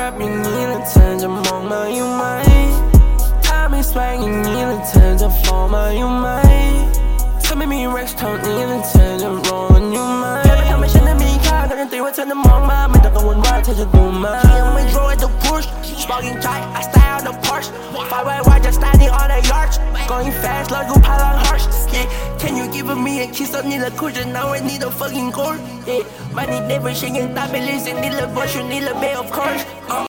rapอย่างนี้แล้วเธอจะมองมาอยู่ไหมถ้าไม่สวยอย่างนี้แล้วเธอจะฟอลมาอยู่ไหมถ้าไม่มีเร็กซ์เท่านี้แล้วเธอจะรอมันอยู่ไหมแค่ไม่ทำให้ฉันนั้นมีค่าการันตีว่าเธอนั้นมองมาไม่ต้องกังวลว่าเธอจะดูมายังไม่ draw at the push sparking tight I stay on the Porsche fire white just standing on the yards going fast like you pile on horse yeah can you give me a kiss on the cushion now I need a fucking gold yeah money never changing ตาไปเลยสิ่งนี้เลย but you need a bit of course